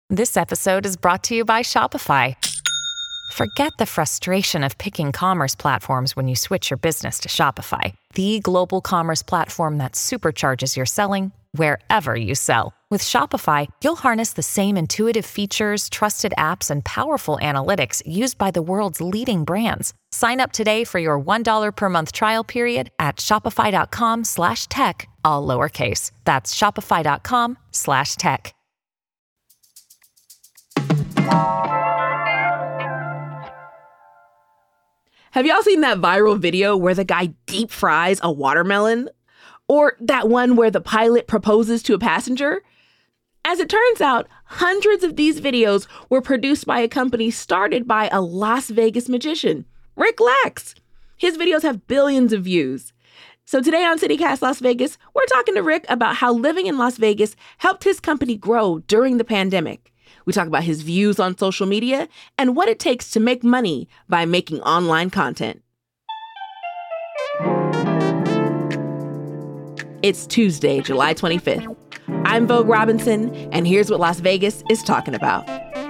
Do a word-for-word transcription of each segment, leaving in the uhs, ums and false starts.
This episode is brought to you by Shopify. Forget the frustration of picking commerce platforms when you switch your business to Shopify, the global commerce platform that supercharges your selling wherever you sell. With Shopify, you'll harness the same intuitive features, trusted apps, and powerful analytics used by the world's leading brands. Sign up today for your one dollar per month trial period at shopify.com slash tech, all lowercase. That's shopify.com slash tech. Have y'all seen that viral video where the guy deep fries a watermelon? Or that one where the pilot proposes to a passenger? As it turns out, hundreds of these videos were produced by a company started by a Las Vegas magician, Rick Lax. His videos have billions of views. So today on CityCast Las Vegas, we're talking to Rick about how living in Las Vegas helped his company grow during the pandemic. We talk about his views on social media and what it takes to make money by making online content. It's Tuesday, July twenty-fifth. I'm Vogue Robinson, and here's what Las Vegas is talking about.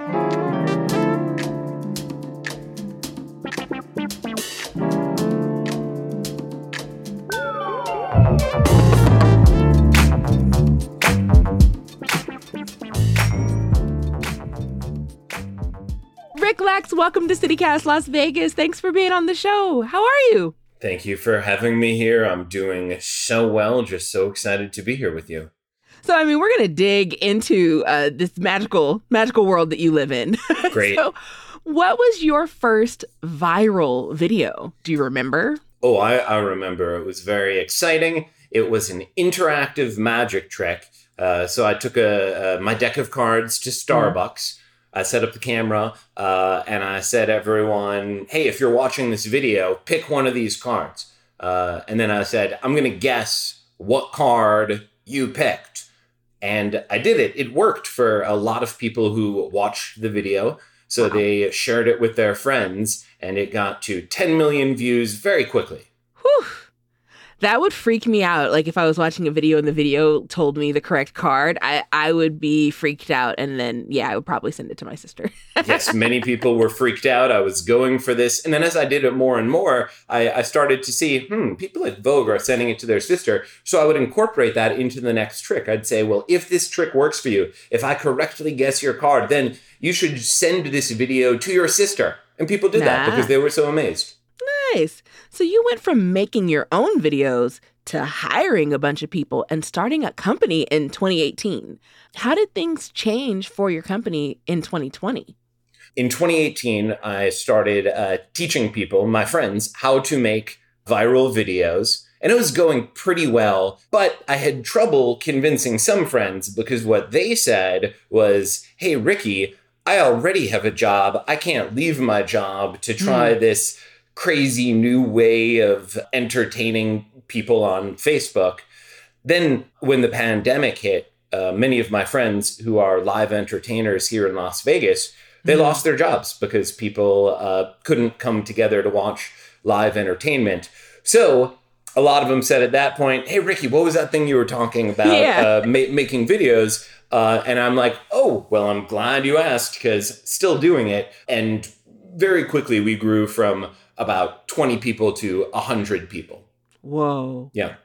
Rick Lax, welcome to CityCast Las Vegas. Thanks for being on the show. How are you? Thank you for having me here. I'm doing so well. Just so excited to be here with you. So, I mean, we're going to dig into uh, this magical, magical world that you live in. Great. So, what was your first viral video? Do you remember? Oh, I, I remember. It was very exciting. It was an interactive magic trick. Uh, so I took a, a my deck of cards to Starbucks. Mm. I set up the camera uh, and I said, everyone, hey, if you're watching this video, pick one of these cards. Uh, and then I said, I'm going to guess what card you picked. And I did it. It worked for a lot of people who watched the video. So wow. They shared it with their friends and it got to ten million views very quickly. Whew. That would freak me out. Like if I was watching a video and the video told me the correct card, I, I would be freaked out. And then, yeah, I would probably send it to my sister. Yes, many people were freaked out. I was going for this. And then as I did it more and more, I, I started to see, hmm, people at Vogue are sending it to their sister. So I would incorporate that into the next trick. I'd say, well, if this trick works for you, if I correctly guess your card, then you should send this video to your sister. And people did nah. that because they were so amazed. Nice. So you went from making your own videos to hiring a bunch of people and starting a company in twenty eighteen. How did things change for your company in twenty twenty? In twenty eighteen, I started uh, teaching people, my friends, how to make viral videos. And it was going pretty well, but I had trouble convincing some friends because what they said was, hey, Ricky, I already have a job. I can't leave my job to try mm. this crazy new way of entertaining people on Facebook. Then when the pandemic hit, uh, many of my friends who are live entertainers here in Las Vegas, they mm. lost their jobs because people uh, couldn't come together to watch live entertainment. So a lot of them said at that point, hey, Ricky, what was that thing you were talking about, yeah. uh, ma- making videos? Uh, and I'm like, oh, well, I'm glad you asked because still doing it. And very quickly we grew from about twenty people to one hundred people. Whoa. Yeah.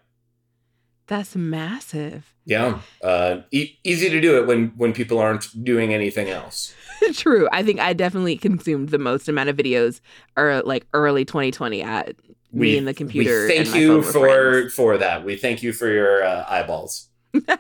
That's massive. Yeah. Uh, e- easy to do it when, when people aren't doing anything else. True. I think I definitely consumed the most amount of videos or like early twenty twenty at we, me and the computer. We thank and my you phone for, for that. We thank you for your uh, eyeballs.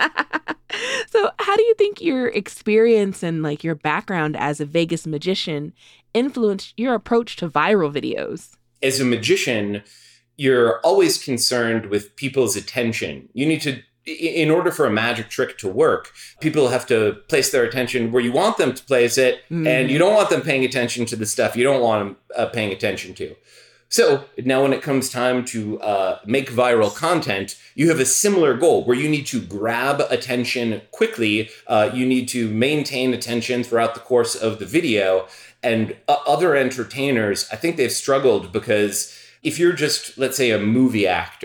So how do you think your experience and like your background as a Vegas magician influenced your approach to viral videos? As a magician, you're always concerned with people's attention. You need to, in order for a magic trick to work, people have to place their attention where you want them to place it, mm. and you don't want them paying attention to the stuff you don't want them uh, paying attention to. So now when it comes time to uh, make viral content, you have a similar goal where you need to grab attention quickly. Uh, you need to maintain attention throughout the course of the video. And uh, other entertainers, I think they've struggled because if you're just, let's say, a movie actor,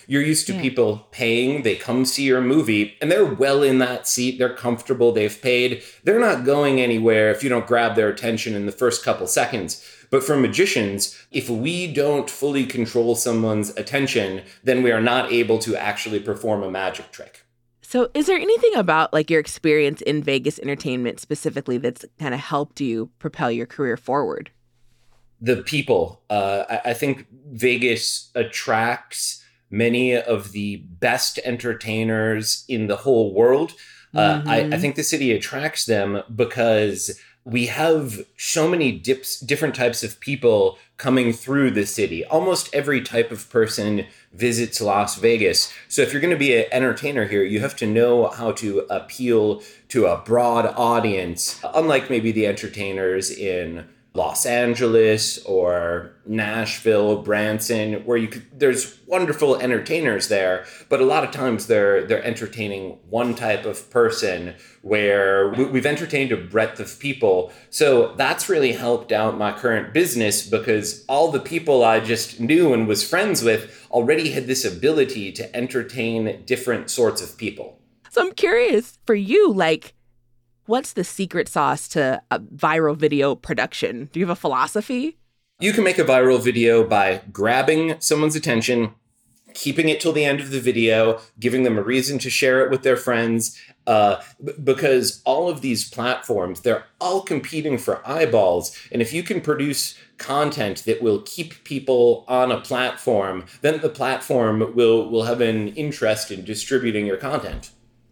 You're used to Yeah. people paying, they come see your movie, and they're well in that seat, they're comfortable, they've paid. They're not going anywhere if you don't grab their attention in the first couple seconds. But for magicians, if we don't fully control someone's attention, then we are not able to actually perform a magic trick. So is there anything about like your experience in Vegas entertainment specifically that's kind of helped you propel your career forward? The people. Uh, I, I think Vegas attracts many of the best entertainers in the whole world. Uh, Mm-hmm. I, I think the city attracts them because we have so many dips, different types of people coming through the city. Almost every type of person visits Las Vegas. So if you're going to be an entertainer here, you have to know how to appeal to a broad audience, unlike maybe the entertainers in Los Angeles or Nashville, Branson, where you could, there's wonderful entertainers there, but a lot of times they're they're entertaining one type of person, where we, we've entertained a breadth of people. So that's really helped out my current business, because all the people I just knew and was friends with already had this ability to entertain different sorts of people. So I'm curious for you, like, what's the secret sauce to a viral video production? Do you have a philosophy? You can make a viral video by grabbing someone's attention, keeping it till the end of the video, giving them a reason to share it with their friends, uh, b- because all of these platforms, they're all competing for eyeballs. And if you can produce content that will keep people on a platform, then the platform will, will have an interest in distributing your content.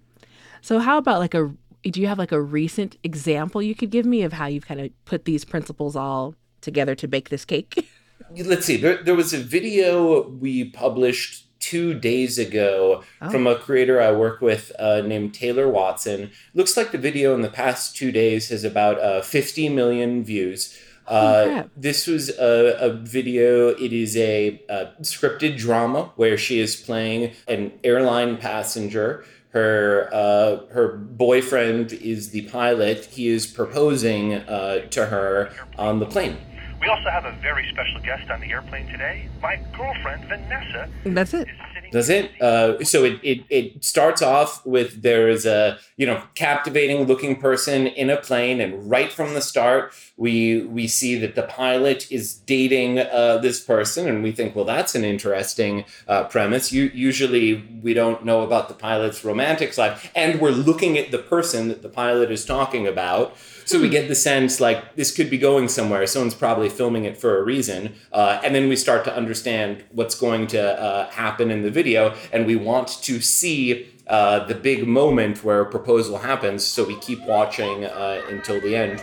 So how about like a, do you have like a recent example you could give me of how you've kind of put these principles all together to bake this cake? Let's see. There, there was a video we published two days ago Oh. from a creator I work with uh, named Taylor Watson. Looks like the video in the past two days has about uh, fifty million views. Uh, crap. this was a, a video. It is a, a scripted drama where she is playing an airline passenger. Her uh, her boyfriend is the pilot. He is proposing uh, to her on the plane. We also have a very special guest on the airplane today. My girlfriend, Vanessa, That's it. is sitting... Does it? Uh, so it, it it starts off with there is a you know captivating looking person in a plane, and right from the start we we see that the pilot is dating uh, this person, and we think, well, that's an interesting uh, premise. You, usually we don't know about the pilot's romantic side, and we're looking at the person that the pilot is talking about. So we get the sense like this could be going somewhere. Someone's probably filming it for a reason. Uh, and then we start to understand what's going to uh, happen in the video. And we want to see uh, the big moment where a proposal happens. So we keep watching uh, until the end.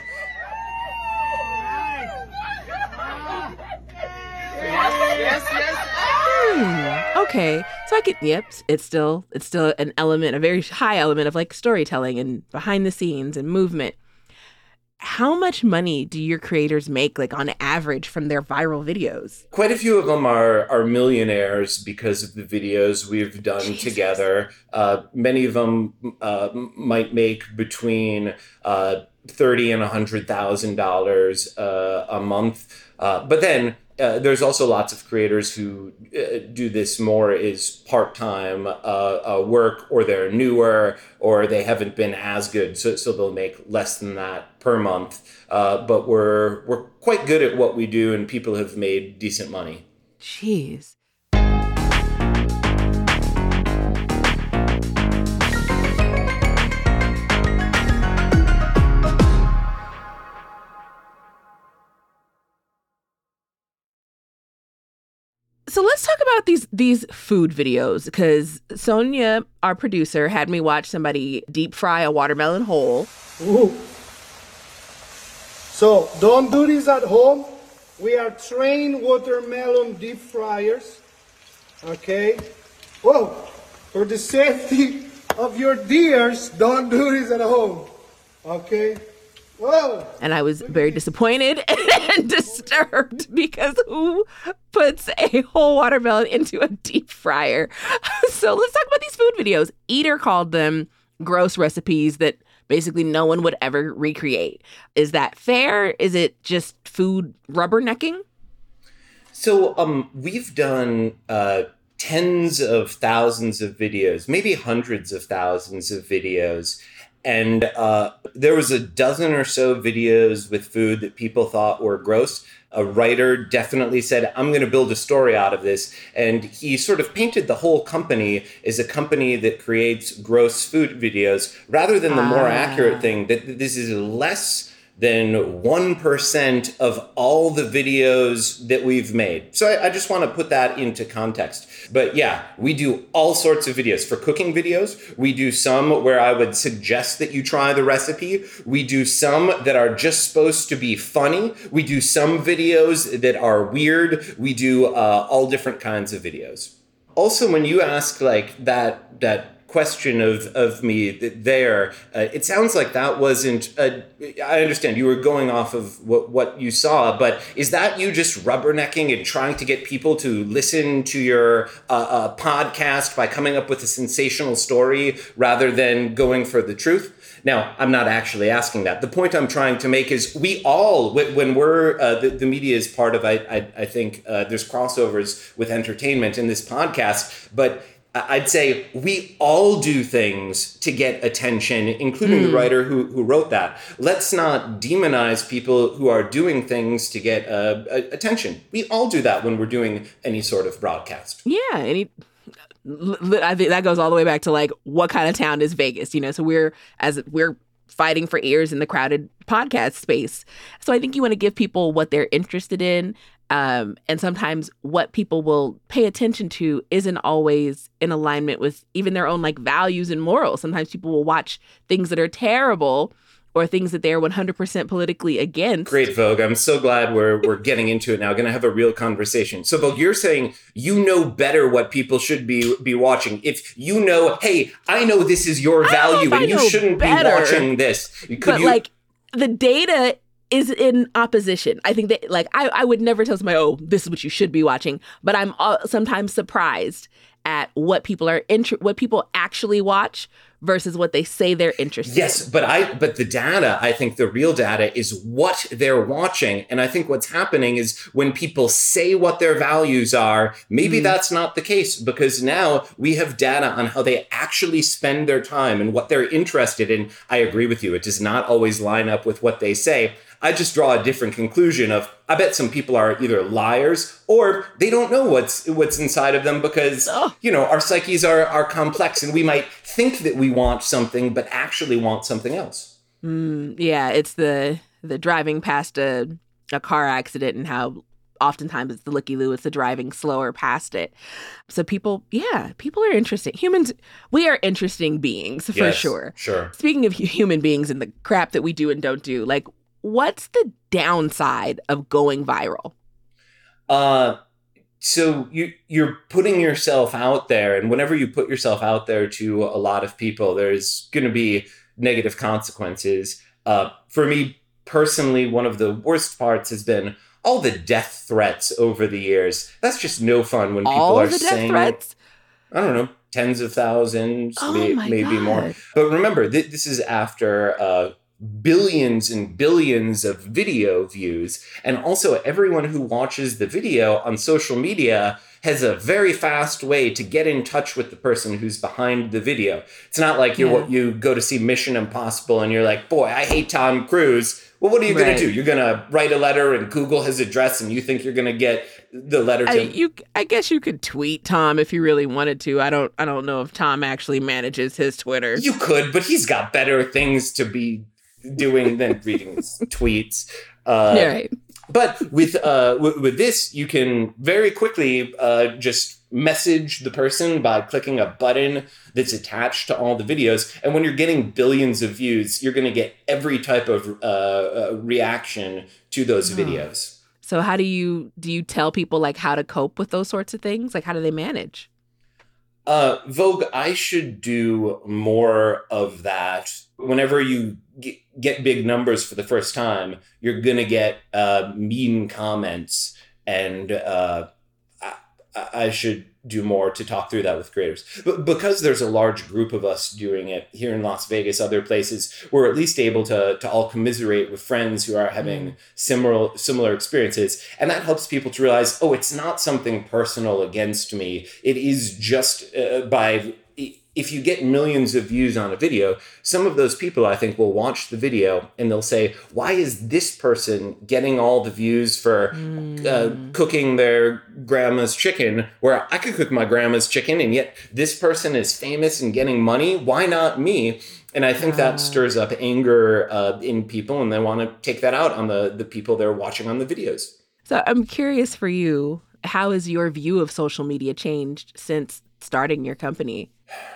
Hmm, okay. So I could, yep, it's still, it's still an element, a very high element of like storytelling and behind the scenes and movement. How much money do your creators make, like on average, from their viral videos? Quite a few of them are are millionaires because of the videos we've done Jesus. together. Uh, many of them uh, might make between uh, thirty and a hundred thousand dollars uh, a month. Uh, but then uh, there's also lots of creators who uh, do this more as part-time uh, uh, work, or they're newer, or they haven't been as good, so so they'll make less than that per month. Uh, but we're we're quite good at what we do, and people have made decent money. Jeez. So let's talk about these these food videos, because Sonia, our producer, had me watch somebody deep fry a watermelon whole. Ooh. So don't do this at home. We are trained watermelon deep fryers. Okay? Whoa! For the safety of your deers, don't do this at home. Okay? Whoa! And I was very disappointed and disturbed, because who puts a whole watermelon into a deep fryer? So let's talk about these food videos. Eater called them gross recipes that basically no one would ever recreate. Is that fair? Is it just food rubbernecking? So um, we've done uh, tens of thousands of videos, maybe hundreds of thousands of videos. And uh, there was a dozen or so videos with food that people thought were gross. A writer definitely said, I'm going to build a story out of this. And he sort of painted the whole company as a company that creates gross food videos, rather than the more Ah. accurate thing that this is less than one percent of all the videos that we've made. So I, I just want to put that into context. But yeah, we do all sorts of videos. For cooking videos, we do some where I would suggest that you try the recipe. We do some that are just supposed to be funny. We do some videos that are weird. We do uh, all different kinds of videos. Also, when you ask like that, that question of, of me there, uh, it sounds like that wasn't, a, I understand you were going off of what, what you saw, but is that you just rubbernecking and trying to get people to listen to your uh, uh, podcast by coming up with a sensational story rather than going for the truth? Now, I'm not actually asking that. The point I'm trying to make is we all, when we're, uh, the, the media is part of, I, I, I think uh, there's crossovers with entertainment in this podcast, but I'd say we all do things to get attention, including mm. the writer who, who wrote that. Let's not demonize people who are doing things to get uh, attention. We all do that when we're doing any sort of broadcast. Yeah, any. I think that goes all the way back to like, what kind of town is Vegas? You know, so we're as we're fighting for ears in the crowded podcast space. So I think you want to give people what they're interested in. Um, and sometimes what people will pay attention to isn't always in alignment with even their own like values and morals. Sometimes people will watch things that are terrible or things that they're one hundred percent politically against. Great, Vogue. I'm so glad we're we're getting into it now. Going to have a real conversation. So, Vogue, you're saying you know better what people should be be watching. If you know, hey, I know this is your value and you shouldn't better, be watching this. Could but you... like the data is in opposition. I think that like I, I would never tell somebody, oh, this is what you should be watching. But I'm uh, sometimes surprised at what people are inter- what people actually watch versus what they say they're interested yes, in. Yes, but I but the data, I think the real data is what they're watching. And I think what's happening is when people say what their values are, maybe mm. that's not the case, because now we have data on how they actually spend their time and what they're interested in. I agree with you. It does not always line up with what they say. I just draw a different conclusion of, I bet some people are either liars or they don't know what's what's inside of them because, oh. you know, our psyches are, are complex and we might think that we want something, but actually want something else. Mm, yeah, it's the the driving past a, a car accident and how oftentimes it's the looky-loo, it's the driving slower past it. So people, yeah, people are interesting. Humans, we are interesting beings for yes, sure. Sure. Speaking of human beings and the crap that we do and don't do, like, what's the downside of going viral? Uh, so you, you're putting yourself out there, and whenever you put yourself out there to a lot of people, there's going to be negative consequences. Uh, for me personally, one of the worst parts has been all the death threats over the years. That's just no fun when people all are the death saying, threats? I don't know, tens of thousands, oh may, my maybe God. more. But remember, th- this is after uh, billions and billions of video views. And also everyone who watches the video on social media has a very fast way to get in touch with the person who's behind the video. It's not like you Yeah. you go to see Mission Impossible and you're like, boy, I hate Tom Cruise. Well, what are you Right. going to do? You're going to write a letter and Google his address and you think you're going to get the letter to I, him. you, I guess you could tweet Tom if you really wanted to. I don't. I don't know if Tom actually manages his Twitter. You could, but he's got better things to be doing than reading his tweets. Uh, Yeah, right. But with uh, w- with this, you can very quickly uh, just message the person by clicking a button that's attached to all the videos. And when you're getting billions of views, you're going to get every type of uh, uh, reaction to those Oh. videos. So how do you do you tell people like how to cope with those sorts of things? Like how do they manage? Uh, Vogue, I should do more of that. Whenever you g- get big numbers for the first time, you're going to get uh, mean comments. And uh, I, I should do more to talk through that with creators. But because there's a large group of us doing it here in Las Vegas, other places, we're at least able to, to all commiserate with friends who are having mm. similar similar experiences. And that helps people to realize, oh, it's not something personal against me. It is just uh, by... If you get millions of views on a video, some of those people, I think, will watch the video and they'll say, why is this person getting all the views for mm. uh, cooking their grandma's chicken, where I could cook my grandma's chicken, and yet this person is famous and getting money? Why not me? And I think uh. that stirs up anger uh, in people, and they want to take that out on the, the people they're watching on the videos. So I'm curious for you, how has your view of social media changed since starting your company?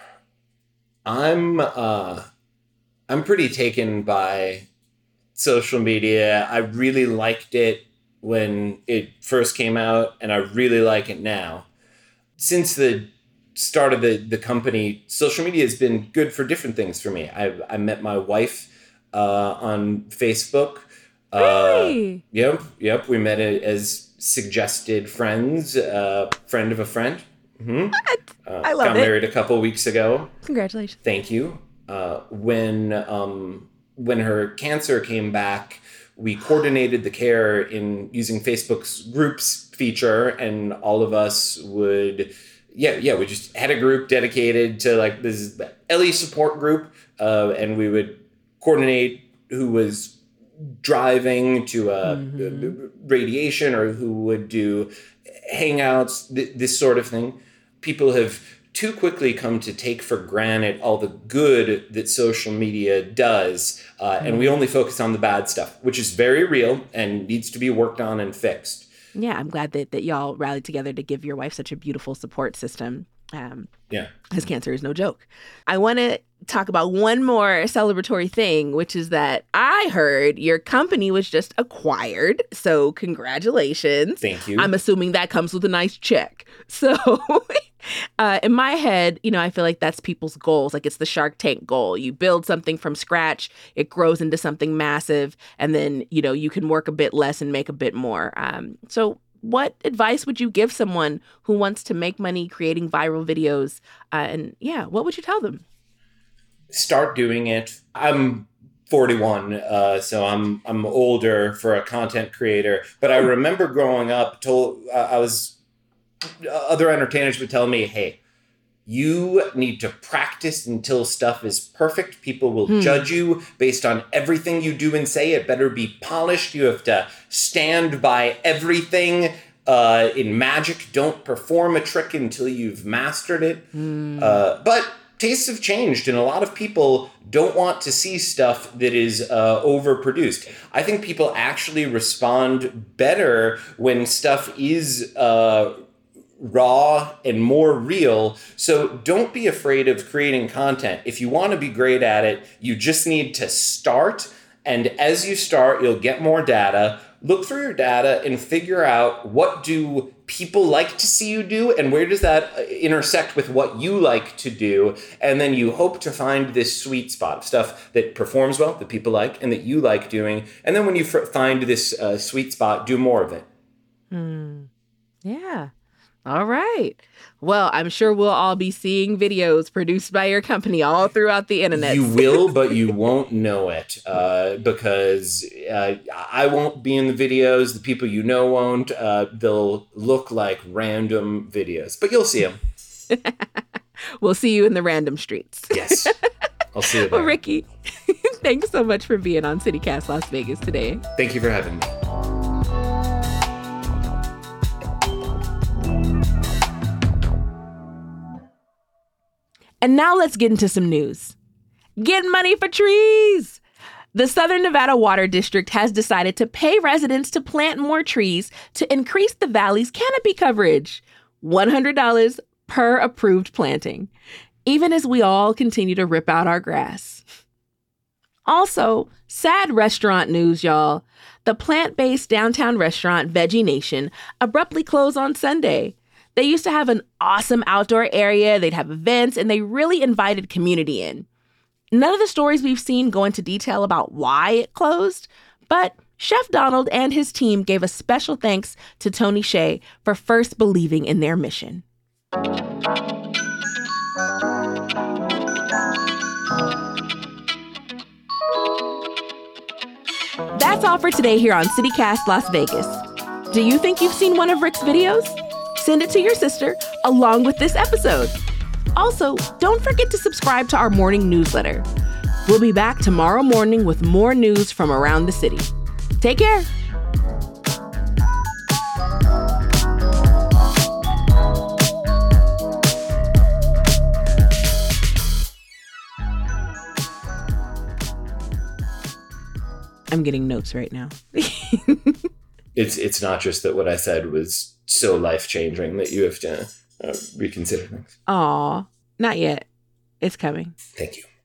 I'm uh, I'm pretty taken by social media. I really liked it when it first came out, and I really like it now. Since the start of the, the company, social media has been good for different things for me. I I met my wife uh, on Facebook. Really? Uh, yep, yep. We met as suggested friends, uh, friend of a friend. Mm-hmm. What? Uh, I love got it. married a couple weeks ago. Congratulations. Thank you. Uh, when um, when her cancer came back, we coordinated the care in using Facebook's groups feature, and all of us would, yeah, yeah, we just had a group dedicated to like this Ellie support group, uh, and we would coordinate who was driving to a mm-hmm. radiation or who would do hangouts, th- this sort of thing. People have too quickly come to take for granted all the good that social media does. Uh, mm-hmm. And we only focus on the bad stuff, which is very real and needs to be worked on and fixed. Yeah, I'm glad that, that y'all rallied together to give your wife such a beautiful support system. Um, yeah. Because cancer is no joke. I want to talk about one more celebratory thing, which is that I heard your company was just acquired. So congratulations. Thank you. I'm assuming that comes with a nice check. So uh, in my head, you know, I feel like that's people's goals. Like it's the Shark Tank goal. You build something from scratch, it grows into something massive, and then, you know, you can work a bit less and make a bit more. Um, so what advice would you give someone who wants to make money creating viral videos? Uh, and yeah, what would you tell them? Start doing it. I'm forty-one, uh, so I'm I'm older for a content creator. But I remember growing up, told uh, I was other entertainers would tell me, "Hey, you need to practice until stuff is perfect. People will hmm. judge you based on everything you do and say. It better be polished. You have to stand by everything. Uh, in magic, don't perform a trick until you've mastered it." Hmm. Uh, but tastes have changed, and a lot of people don't want to see stuff that is uh, overproduced. I think people actually respond better when stuff is uh, raw and more real. So don't be afraid of creating content. If you want to be great at it, you just need to start. And as you start, you'll get more data. Look through your data and figure out, what do people like to see you do, and where does that intersect with what you like to do? And then you hope to find this sweet spot of stuff that performs well, that people like, and that you like doing. And then when you f- find this uh, sweet spot, do more of it. Hmm. Yeah. All right. Well, I'm sure we'll all be seeing videos produced by your company all throughout the internet. You will, but you won't know it uh, because uh, I won't be in the videos. The people you know won't. Uh, they'll look like random videos, but you'll see them. We'll see you in the random streets. Yes. I'll see you there. Well, Ricky, thanks so much for being on CityCast Las Vegas today. Thank you for having me. And now let's get into some news. Get money for trees! The Southern Nevada Water District has decided to pay residents to plant more trees to increase the valley's canopy coverage. one hundred dollars per approved planting, even as we all continue to rip out our grass. Also, sad restaurant news, y'all. The plant-based downtown restaurant Veggie Nation abruptly closed on Sunday. They used to have an awesome outdoor area, they'd have events, and they really invited community in. None of the stories we've seen go into detail about why it closed, but Chef Donald and his team gave a special thanks to Tony Hsieh for first believing in their mission. That's all for today here on CityCast Las Vegas. Do you think you've seen one of Rick's videos? Send it to your sister along with this episode. Also, don't forget to subscribe to our morning newsletter. We'll be back tomorrow morning with more news from around the city. Take care. I'm getting notes right now. it's it's not just that what I said was so life-changing that you have to uh, reconsider things. Aw, not yet. It's coming. Thank you.